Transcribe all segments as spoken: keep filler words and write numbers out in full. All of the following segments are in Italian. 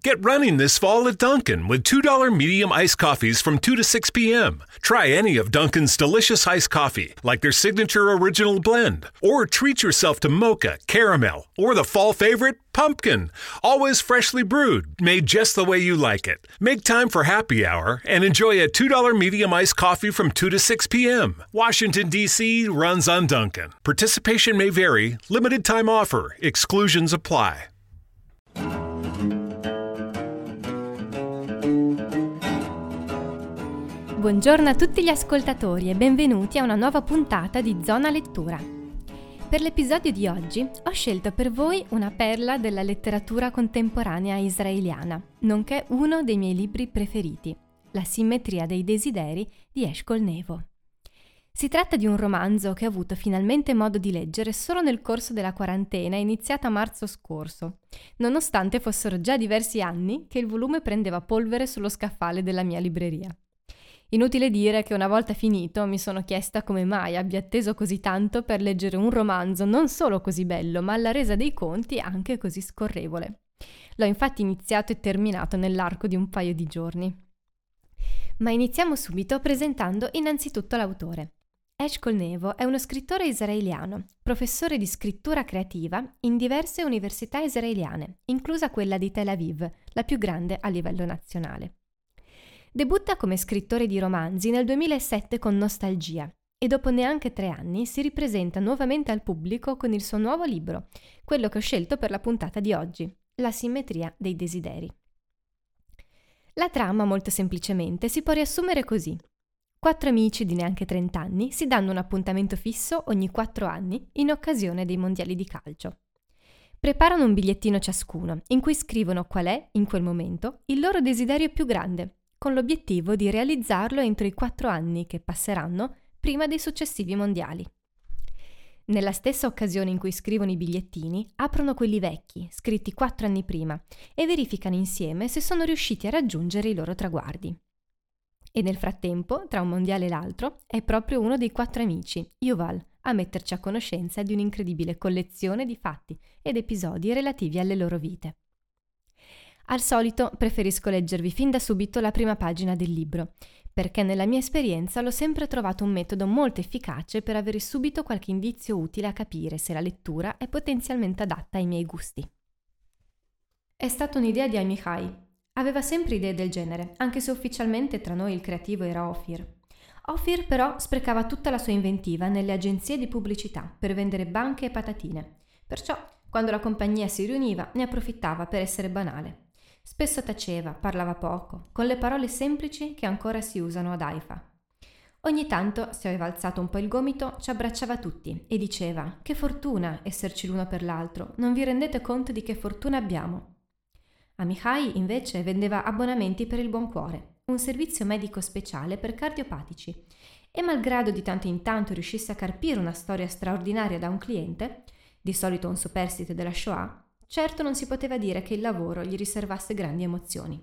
Get running this fall at Dunkin' with two dollars medium iced coffees from two to six p.m. Try any of Dunkin's delicious iced coffee, like their signature original blend. Or treat yourself to mocha, caramel, or the fall favorite, pumpkin. Always freshly brewed, made just the way you like it. Make time for happy hour and enjoy a two dollars medium iced coffee from two to six p.m. Washington, D C runs on Dunkin'. Participation may vary. Limited time offer. Exclusions apply. Buongiorno a tutti gli ascoltatori e benvenuti a una nuova puntata di Zona Lettura. Per l'episodio di oggi ho scelto per voi una perla della letteratura contemporanea israeliana, nonché uno dei miei libri preferiti, La simmetria dei desideri di Eshkol Nevo. Si tratta di un romanzo che ho avuto finalmente modo di leggere solo nel corso della quarantena iniziata a marzo scorso, nonostante fossero già diversi anni che il volume prendeva polvere sullo scaffale della mia libreria. Inutile dire che una volta finito mi sono chiesta come mai abbia atteso così tanto per leggere un romanzo non solo così bello, ma alla resa dei conti anche così scorrevole. L'ho infatti iniziato e terminato nell'arco di un paio di giorni. Ma iniziamo subito presentando innanzitutto l'autore. Eshkol Nevo è uno scrittore israeliano, professore di scrittura creativa in diverse università israeliane, inclusa quella di Tel Aviv, la più grande a livello nazionale. Debutta come scrittore di romanzi nel duemilasette con Nostalgia e dopo neanche tre anni si ripresenta nuovamente al pubblico con il suo nuovo libro, quello che ho scelto per la puntata di oggi, La simmetria dei desideri. La trama, molto semplicemente, si può riassumere così. Quattro amici di neanche trenta anni si danno un appuntamento fisso ogni quattro anni in occasione dei mondiali di calcio. Preparano un bigliettino ciascuno in cui scrivono qual è, in quel momento, il loro desiderio più grande, con l'obiettivo di realizzarlo entro i quattro anni che passeranno prima dei successivi mondiali. Nella stessa occasione in cui scrivono i bigliettini, aprono quelli vecchi, scritti quattro anni prima, e verificano insieme se sono riusciti a raggiungere i loro traguardi. E nel frattempo, tra un mondiale e l'altro, è proprio uno dei quattro amici, Yuval, a metterci a conoscenza di un'incredibile collezione di fatti ed episodi relativi alle loro vite. Al solito preferisco leggervi fin da subito la prima pagina del libro, perché nella mia esperienza l'ho sempre trovato un metodo molto efficace per avere subito qualche indizio utile a capire se la lettura è potenzialmente adatta ai miei gusti. È stata un'idea di Amichai. Aveva sempre idee del genere, anche se ufficialmente tra noi il creativo era Ofir. Ofir però sprecava tutta la sua inventiva nelle agenzie di pubblicità per vendere banche e patatine. Perciò, quando la compagnia si riuniva, ne approfittava per essere banale. Spesso taceva, parlava poco, con le parole semplici che ancora si usano ad Haifa. Ogni tanto, se aveva alzato un po' il gomito, ci abbracciava tutti e diceva: «Che fortuna esserci l'uno per l'altro, non vi rendete conto di che fortuna abbiamo?» Amichai, invece, vendeva abbonamenti per il buon cuore, un servizio medico speciale per cardiopatici, e malgrado di tanto in tanto riuscisse a carpire una storia straordinaria da un cliente, di solito un superstite della Shoah, certo non si poteva dire che il lavoro gli riservasse grandi emozioni.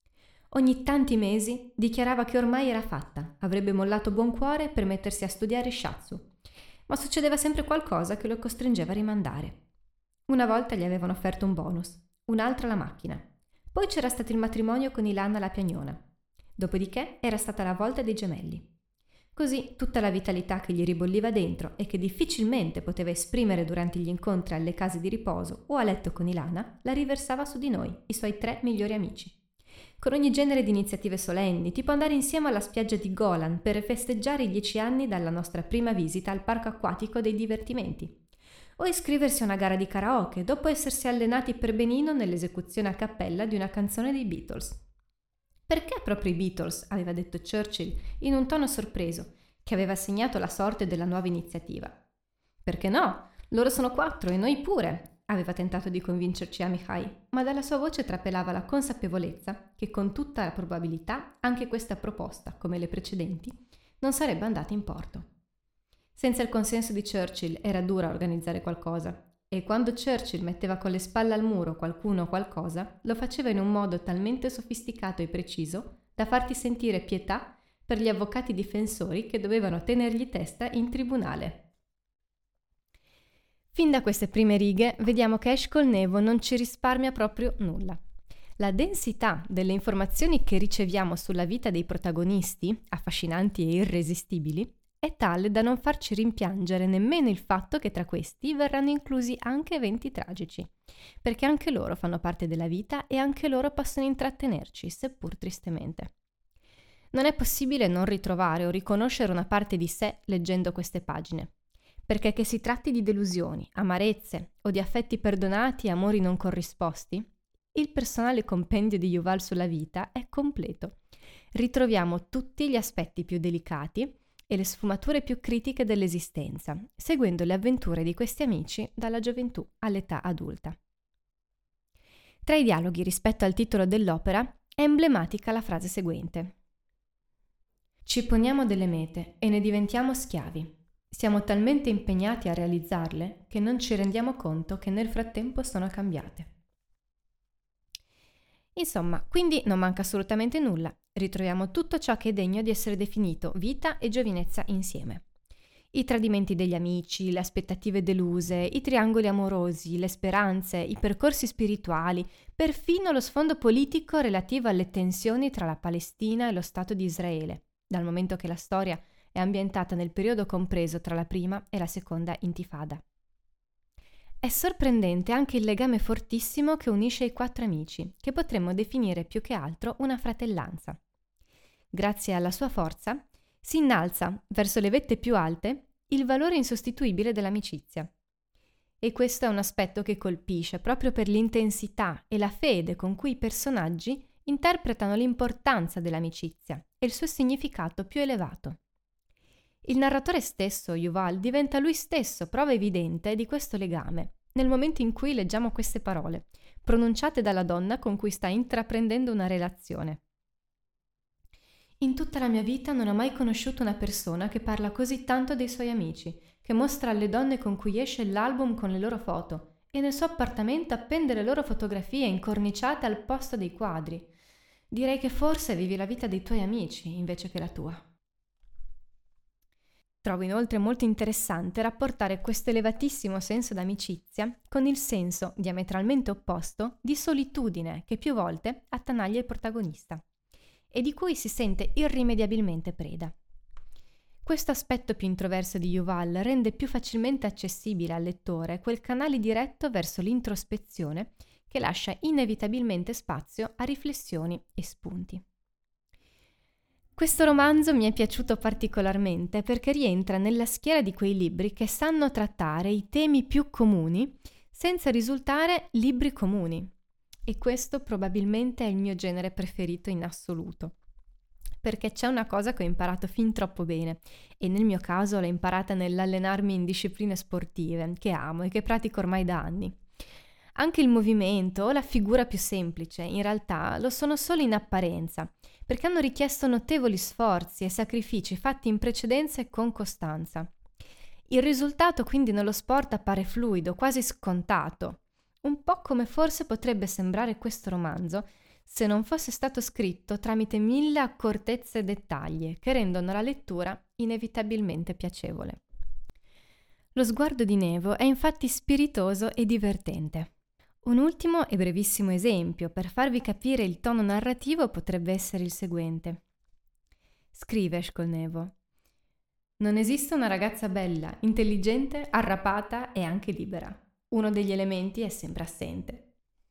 Ogni tanti mesi dichiarava che ormai era fatta, avrebbe mollato buon cuore per mettersi a studiare shiatsu, ma succedeva sempre qualcosa che lo costringeva a rimandare. Una volta gli avevano offerto un bonus, un'altra la macchina, poi c'era stato il matrimonio con Ilana la piagnona, dopodiché era stata la volta dei gemelli. Così tutta la vitalità che gli ribolliva dentro e che difficilmente poteva esprimere durante gli incontri alle case di riposo o a letto con Ilana, la riversava su di noi, i suoi tre migliori amici. Con ogni genere di iniziative solenni, tipo andare insieme alla spiaggia di Golan per festeggiare i dieci anni dalla nostra prima visita al parco acquatico dei divertimenti, o iscriversi a una gara di karaoke dopo essersi allenati per benino nell'esecuzione a cappella di una canzone dei Beatles. «Perché proprio i Beatles?» aveva detto Churchill in un tono sorpreso, che aveva segnato la sorte della nuova iniziativa. «Perché no? Loro sono quattro e noi pure!» aveva tentato di convincerci Amichai, ma dalla sua voce trapelava la consapevolezza che con tutta la probabilità anche questa proposta, come le precedenti, non sarebbe andata in porto. Senza il consenso di Churchill era dura organizzare qualcosa, e quando Churchill metteva con le spalle al muro qualcuno o qualcosa, lo faceva in un modo talmente sofisticato e preciso da farti sentire pietà per gli avvocati difensori che dovevano tenergli testa in tribunale. Fin da queste prime righe vediamo che Eshkol Nevo non ci risparmia proprio nulla. La densità delle informazioni che riceviamo sulla vita dei protagonisti, affascinanti e irresistibili, è tale da non farci rimpiangere nemmeno il fatto che tra questi verranno inclusi anche eventi tragici, perché anche loro fanno parte della vita e anche loro possono intrattenerci, seppur tristemente. Non è possibile non ritrovare o riconoscere una parte di sé leggendo queste pagine, perché che si tratti di delusioni, amarezze o di affetti perdonati e amori non corrisposti, il personale compendio di Yuval sulla vita è completo. Ritroviamo tutti gli aspetti più delicati e le sfumature più critiche dell'esistenza, seguendo le avventure di questi amici dalla gioventù all'età adulta. Tra i dialoghi rispetto al titolo dell'opera è emblematica la frase seguente: «Ci poniamo delle mete e ne diventiamo schiavi. Siamo talmente impegnati a realizzarle che non ci rendiamo conto che nel frattempo sono cambiate». Insomma, quindi non manca assolutamente nulla. Ritroviamo tutto ciò che è degno di essere definito vita e giovinezza insieme. I tradimenti degli amici, le aspettative deluse, i triangoli amorosi, le speranze, i percorsi spirituali, perfino lo sfondo politico relativo alle tensioni tra la Palestina e lo Stato di Israele, dal momento che la storia è ambientata nel periodo compreso tra la prima e la seconda intifada. È sorprendente anche il legame fortissimo che unisce i quattro amici, che potremmo definire più che altro una fratellanza. Grazie alla sua forza, si innalza verso le vette più alte il valore insostituibile dell'amicizia. E questo è un aspetto che colpisce proprio per l'intensità e la fede con cui i personaggi interpretano l'importanza dell'amicizia e il suo significato più elevato. Il narratore stesso, Yuval, diventa lui stesso prova evidente di questo legame, nel momento in cui leggiamo queste parole, pronunciate dalla donna con cui sta intraprendendo una relazione. In tutta la mia vita non ho mai conosciuto una persona che parla così tanto dei suoi amici, che mostra alle donne con cui esce l'album con le loro foto e nel suo appartamento appende le loro fotografie incorniciate al posto dei quadri. Direi che forse vivi la vita dei tuoi amici invece che la tua. Trovo inoltre molto interessante rapportare questo elevatissimo senso d'amicizia con il senso, diametralmente opposto, di solitudine che più volte attanaglia il protagonista e di cui si sente irrimediabilmente preda. Questo aspetto più introverso di Yuval rende più facilmente accessibile al lettore quel canale diretto verso l'introspezione che lascia inevitabilmente spazio a riflessioni e spunti. Questo romanzo mi è piaciuto particolarmente perché rientra nella schiera di quei libri che sanno trattare i temi più comuni senza risultare libri comuni. E questo probabilmente è il mio genere preferito in assoluto. Perché c'è una cosa che ho imparato fin troppo bene, e nel mio caso l'ho imparata nell'allenarmi in discipline sportive, che amo e che pratico ormai da anni. Anche il movimento o la figura più semplice, in realtà, lo sono solo in apparenza, perché hanno richiesto notevoli sforzi e sacrifici fatti in precedenza e con costanza. Il risultato quindi nello sport appare fluido, quasi scontato, un po' come forse potrebbe sembrare questo romanzo se non fosse stato scritto tramite mille accortezze e dettagli che rendono la lettura inevitabilmente piacevole. Lo sguardo di Nevo è infatti spiritoso e divertente. Un ultimo e brevissimo esempio per farvi capire il tono narrativo potrebbe essere il seguente. Scrive Shkolnevo: non esiste una ragazza bella, intelligente, arrapata e anche libera. Uno degli elementi è sempre assente.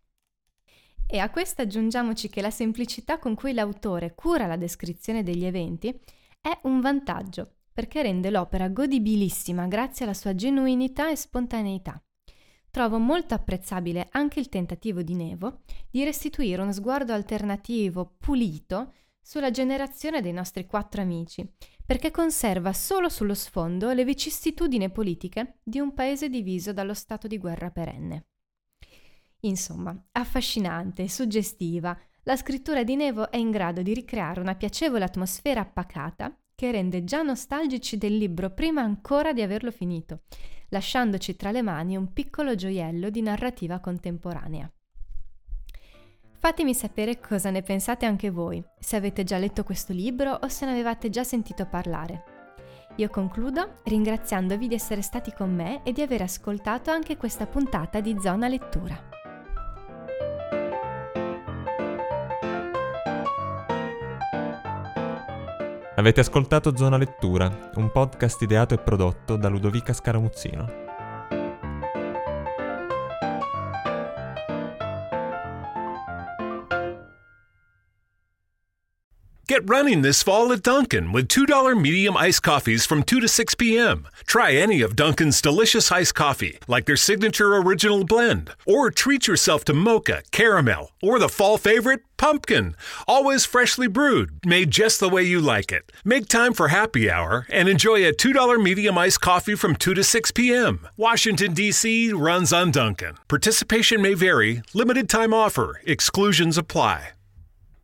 E a questo aggiungiamoci che la semplicità con cui l'autore cura la descrizione degli eventi è un vantaggio, perché rende l'opera godibilissima grazie alla sua genuinità e spontaneità. Trovo molto apprezzabile anche il tentativo di Nevo di restituire uno sguardo alternativo, pulito, sulla generazione dei nostri quattro amici, perché conserva solo sullo sfondo le vicissitudini politiche di un paese diviso dallo stato di guerra perenne. Insomma, affascinante, suggestiva, la scrittura di Nevo è in grado di ricreare una piacevole atmosfera pacata che rende già nostalgici del libro prima ancora di averlo finito, lasciandoci tra le mani un piccolo gioiello di narrativa contemporanea. Fatemi sapere cosa ne pensate anche voi, se avete già letto questo libro o se ne avevate già sentito parlare. Io concludo ringraziandovi di essere stati con me e di aver ascoltato anche questa puntata di Zona Lettura. Avete ascoltato Zona Lettura, un podcast ideato e prodotto da Ludovica Scaramuzzino. Get running this fall at Dunkin' with two dollars medium iced coffees from two to six p.m. Try any of Dunkin's delicious iced coffee, like their signature original blend. Or treat yourself to mocha, caramel, or the fall favorite, pumpkin. Always freshly brewed, made just the way you like it. Make time for happy hour and enjoy a two dollars medium iced coffee from two to six p.m. Washington, D C runs on Dunkin'. Participation may vary. Limited time offer. Exclusions apply.